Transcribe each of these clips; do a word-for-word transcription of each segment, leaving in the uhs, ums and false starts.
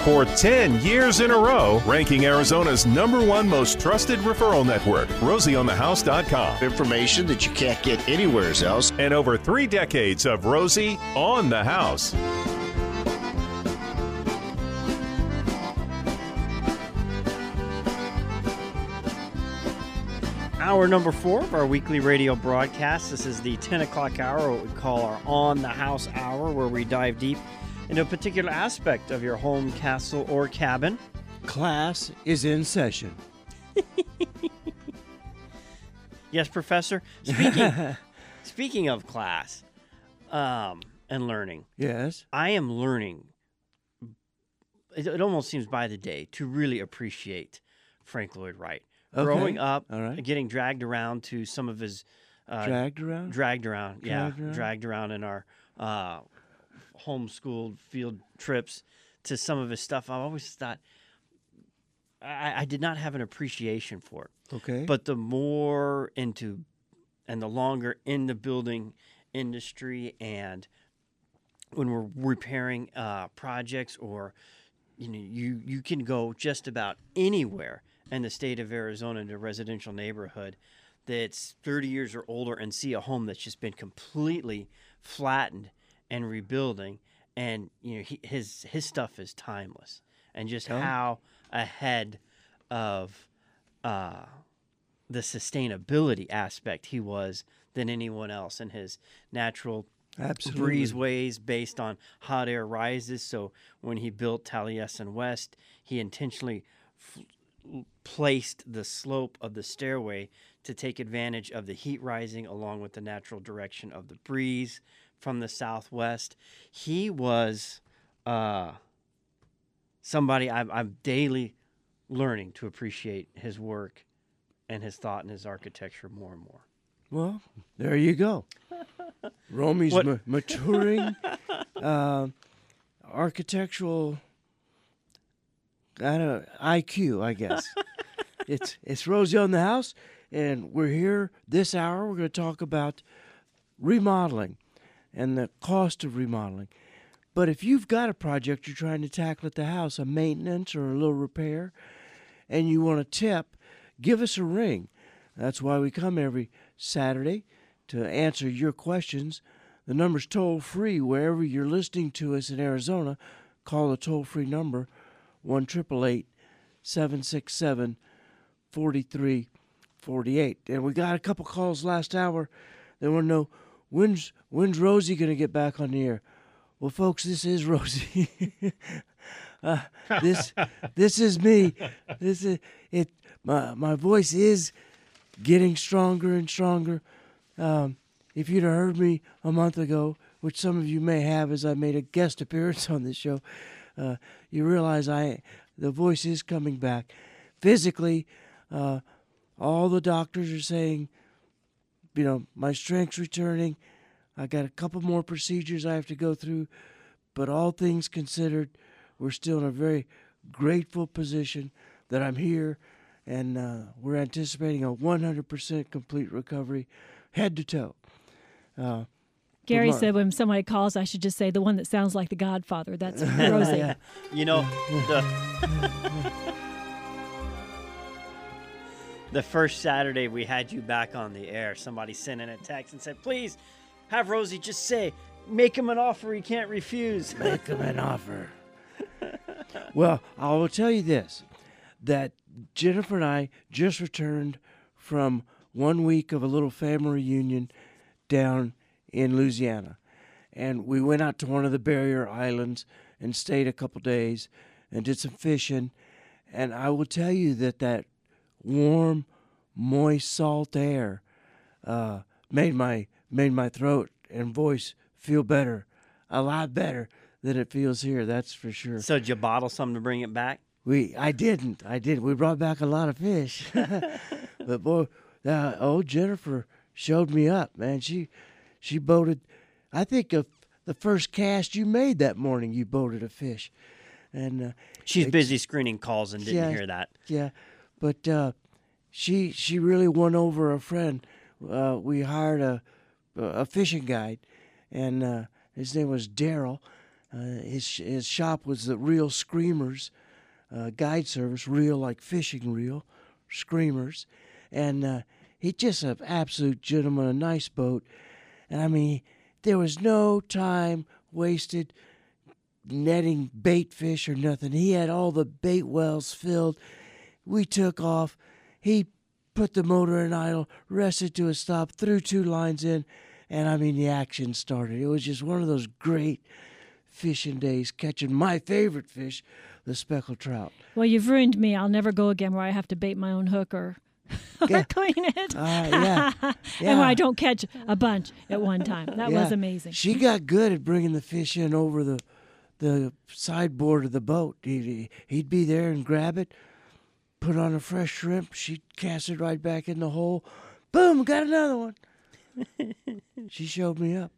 for ten years in a row, ranking Arizona's number one most trusted referral network, Rosie On The House dot com. Information that you can't get anywhere else. And over three decades of Rosie on the House. Hour number four of our weekly radio broadcast. This is the ten o'clock hour, what we call our On the House hour, where we dive deep into a particular aspect of your home, castle, or cabin. Class is in session. Yes, Professor. Speaking speaking of class um, and learning, yes, I am learning. It, it almost seems by the day to really appreciate Frank Lloyd Wright. Okay. Growing up, All right. getting dragged around to some of his uh, dragged around, dragged around, yeah, Dragged around? dragged around in our uh, homeschooled field trips to some of his stuff. I always thought I, I did not have an appreciation for it. Okay. But the more into and the longer in the building industry, and when we're repairing uh, projects, or you know, you you can go just about anywhere in the state of Arizona in a residential neighborhood that's thirty years or older and see a home that's just been completely flattened and rebuilding, and you know he, his his stuff is timeless, and just Oh. how ahead of uh, the sustainability aspect he was than anyone else, and his natural Absolutely. breezeways based on hot air rises. So when he built Taliesin West, he intentionally f- placed the slope of the stairway to take advantage of the heat rising along with the natural direction of the breeze from the southwest. He was uh, somebody I'm, I'm daily learning to appreciate his work and his thought and his architecture more and more. Well, there you go. Romy's What- ma- maturing uh, architectural I don't know, I Q, I guess. it's it's Rosie on the House, and we're here this hour. We're going to talk about remodeling and the cost of remodeling. But if you've got a project you're trying to tackle at the house, a maintenance or a little repair, and you want a tip, give us a ring. That's why we come every Saturday to answer your questions. The number's toll-free wherever you're listening to us in Arizona. Call the toll-free number, one eight eight eight, seven six seven, four three four eight. And we got a couple calls last hour. They want to know, when's, when's Rosie going to get back on the air? Well, folks, this is Rosie. uh, this this is me. This is it. My my voice is getting stronger and stronger. Um, if you'd have heard me a month ago, which some of you may have, as I made a guest appearance on this show, uh, you realize I the voice is coming back. Physically, uh, all the doctors are saying, you know, my strength's returning. I got a couple more procedures I have to go through, but all things considered, we're still in a very grateful position that I'm here, and uh, we're anticipating a one hundred percent complete recovery, head to toe. Uh, Gary Mar- said when somebody calls, I should just say the one that sounds like the Godfather. That's Rosie. Yeah. You know, the the first Saturday we had you back on the air, somebody sent in a text and said, please have Rosie just say, make him an offer he can't refuse. Make him an offer. Well, I will tell you this, that Jennifer and I just returned from one week of a little family reunion down in Louisiana. And we went out to one of the barrier islands and stayed a couple days and did some fishing. And I will tell you that that warm, moist, salt air uh, made my made my throat and voice feel better, a lot better than it feels here, that's for sure. So did you bottle some to bring it back? We, I didn't, I didn't. We brought back a lot of fish. But boy, uh, old Jennifer showed me up, man. She, she boated, I think of the first cast you made that morning, you boated a fish. And uh, She's it's- busy screening calls and didn't Yeah. hear that. Yeah, but uh, she she really won over a friend. Uh, we hired a a fishing guide, and uh, his name was Daryl, Uh, his his shop was the Reel Screamers uh, guide service, reel like fishing reel, Screamers, and uh, he's just an absolute gentleman, a nice boat. And I mean, there was no time wasted netting bait fish or nothing. He had all the bait wells filled. We took off. He put the motor in idle, rested to a stop, threw two lines in, and I mean, the action started. It was just one of those great fishing days, catching my favorite fish, the speckled trout. Well, you've ruined me. I'll never go again where I have to bait my own hook or, or Yeah. clean it. Uh, yeah. And Yeah. where I don't catch a bunch at one time. That Yeah. was amazing. She got good at bringing the fish in over the the sideboard of the boat. He'd, he'd be there and grab it, put on a fresh shrimp. She'd cast it right back in the hole. Boom, got another one. She showed me up.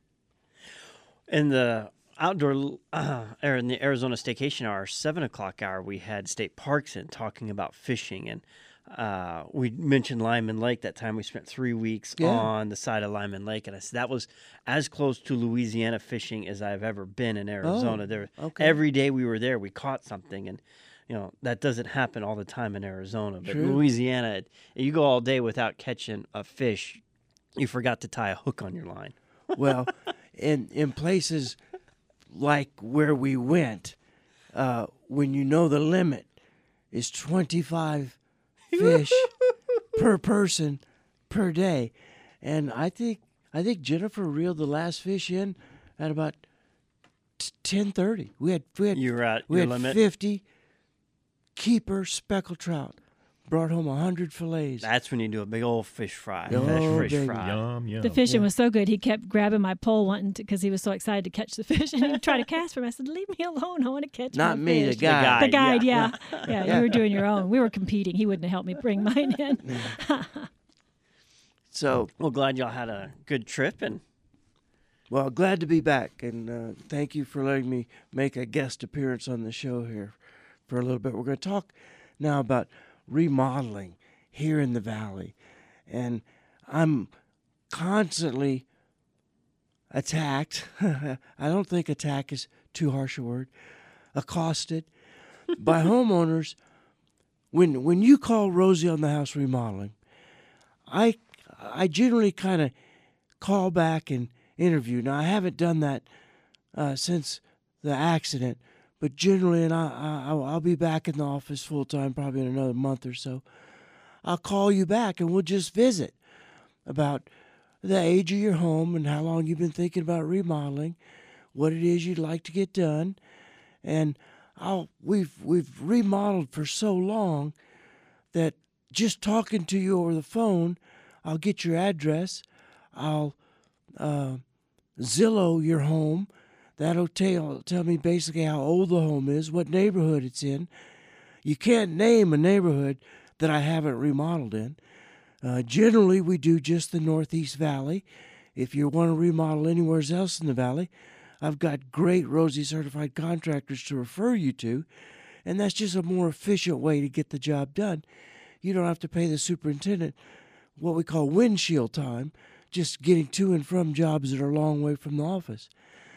In the outdoor, uh, or in the Arizona Staycation Hour, seven o'clock hour, we had State Parks in talking about fishing, and uh, we mentioned Lyman Lake. That time we spent three weeks Yeah. on the side of Lyman Lake, and I said that was as close to Louisiana fishing as I've ever been in Arizona. Oh, there, okay. every day we were there, we caught something, and you know that doesn't happen all the time in Arizona. But True. Louisiana, you go all day without catching a fish. You forgot to tie a hook on your line. Well, in in places like where we went, uh, when you know the limit is twenty-five fish per person per day, and I think I think Jennifer reeled the last fish in at about ten thirty. We had we had You were at we your had limit. fifty keeper speckled trout. Brought home a hundred fillets. That's when you do a big old fish fry. Oh, fish, fish baby. fry. Yum, yum. The fishing was so good. He kept grabbing my pole wanting to, because he was so excited to catch the fish, and he'd try to cast for me. I said, "Leave me alone. I want to catch Not my me, the fish." guy. The guide, yeah. yeah. Yeah, Yeah. you were doing your own. We were competing. He wouldn't have helped me bring mine in. So, Well, glad y'all had a good trip, and well, glad to be back, and uh, thank you for letting me make a guest appearance on the show here for a little bit. We're going to talk now about remodeling here in the valley, and I'm constantly attacked. I don't think attack is too harsh a word. Accosted by homeowners. When when you call Rosie on the House Remodeling, I I generally kind of call back and interview. Now, I haven't done that uh, since the accident, but generally, and I, I, I'll I'll be back in the office full time probably in another month or so. I'll call you back and we'll just visit about the age of your home and how long you've been thinking about remodeling, what it is you'd like to get done, and I'll we've we've remodeled for so long that just talking to you over the phone, I'll get your address, I'll uh, Zillow your home. That'll tell tell me basically how old the home is, what neighborhood it's in. You can't name a neighborhood that I haven't remodeled in. Uh, generally, we do just the Northeast Valley. If you want to remodel anywhere else in the valley, I've got great Rosie certified contractors to refer you to, and that's just a more efficient way to get the job done. You don't have to pay the superintendent what we call windshield time, just getting to and from jobs that are a long way from the office.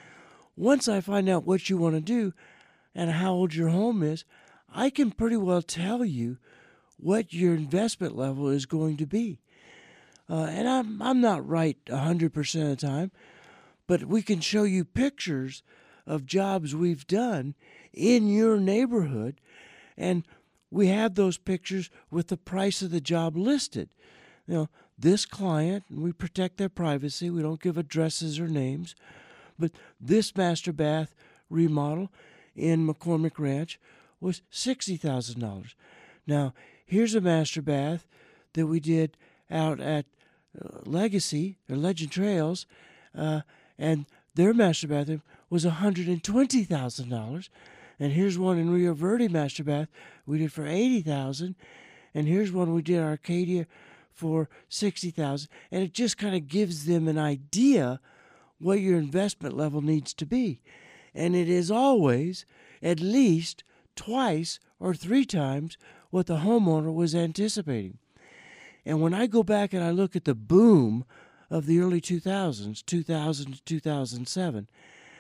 Once I find out what you want to do and how old your home is, I can pretty well tell you what your investment level is going to be. Uh, and I'm I'm not right one hundred percent of the time, but we can show you pictures of jobs we've done in your neighborhood, and we have those pictures with the price of the job listed. You know, this client, and we protect their privacy, we don't give addresses or names, but this master bath remodel in McCormick Ranch was sixty thousand dollars. Now, here's a master bath that we did out at uh, Legacy, or Legend Trails, uh, and their master bathroom was one hundred twenty thousand dollars. And here's one in Rio Verde master bath we did for eighty thousand dollars. And here's one we did in Arcadia for sixty thousand dollars. And it just kind of gives them an idea what your investment level needs to be. And it is always at least twice or three times what the homeowner was anticipating. And when I go back and I look at the boom of the early two thousands, two thousand to two thousand seven,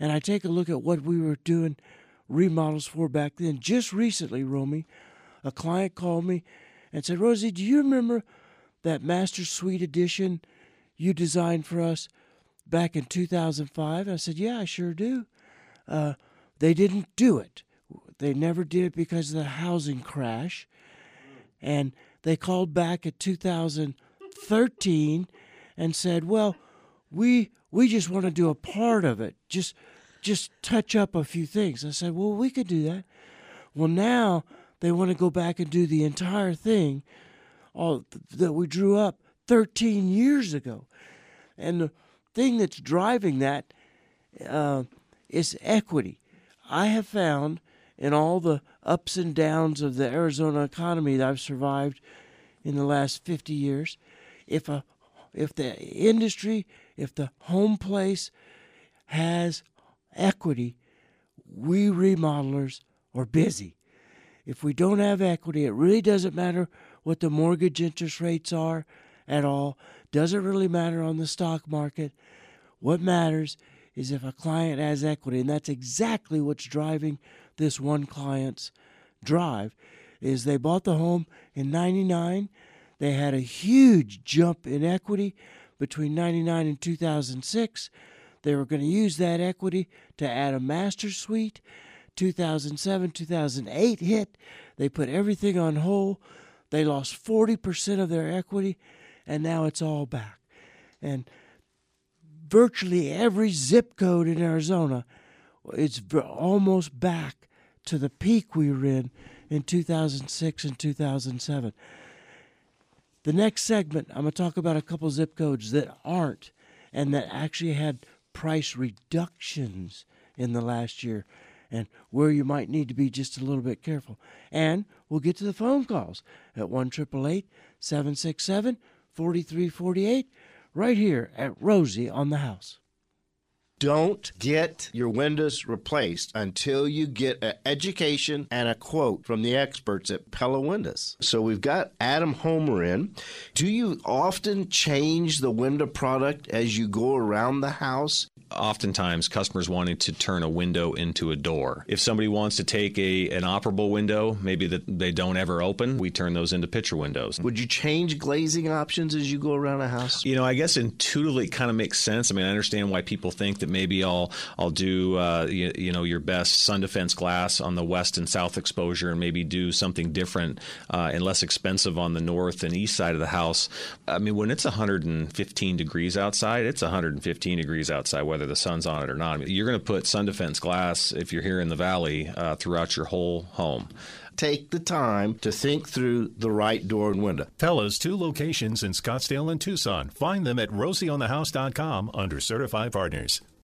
and I take a look at what we were doing remodels for back then. Just recently, Romy, a client called me and said, Rosie, do you remember that Master Suite edition you designed for us back in two thousand five? I said, yeah, I sure do. Uh, they didn't do it. They never did it because of the housing crash. And they called back at two thousand thirteen and said, well, we we just want to do a part of it. Just just touch up a few things. I said, well, we could do that. Well, now they want to go back and do the entire thing all that we drew up thirteen years ago. And the thing that's driving that uh, is equity. I have found in all the ups and downs of the Arizona economy that I've survived in the last fifty years, if a if the industry, if the home place has equity, we remodelers are busy. If we don't have equity, it really doesn't matter what the mortgage interest rates are at all. Doesn't really matter on the stock market. What matters is if a client has equity, and that's exactly what's driving this one client's drive, is they bought the home in ninety-nine. They had a huge jump in equity between ninety-nine and two thousand six. They were going to use that equity to add a master suite. two thousand seven, two thousand eight hit. They put everything on hold. They lost forty percent of their equity, and now it's all back. And virtually every zip code in Arizona, it's almost back to the peak we were in in two thousand six and two thousand seven. The next segment, I'm going to talk about a couple zip codes that aren't and that actually had price reductions in the last year and where you might need to be just a little bit careful. And we'll get to the phone calls at one eight eight eight, seven six seven, four three four eight right here at Rosie on the House. Don't get your windows replaced until you get an education and a quote from the experts at Pella Windows. So we've got Adam Homer in. Do you often change the window product as you go around the house? Oftentimes, customers wanting to turn a window into a door. If somebody wants to take a an operable window, maybe that they don't ever open, we turn those into picture windows. Would you change glazing options as you go around a house? You know, I guess intuitively it kind of makes sense. I mean, I understand why people think that maybe I'll I'll do uh, you, you know your best sun defense glass on the west and south exposure, and maybe do something different uh, and less expensive on the north and east side of the house. I mean, when it's one hundred fifteen degrees outside, it's one hundred fifteen degrees outside, whether the sun's on it or not. I mean, you're going to put sun defense glass, if you're here in the valley, uh, throughout your whole home. Take the time to think through the right door and window. Pella's two locations in Scottsdale and Tucson. Find them at rosie on the house dot com under Certified Partners.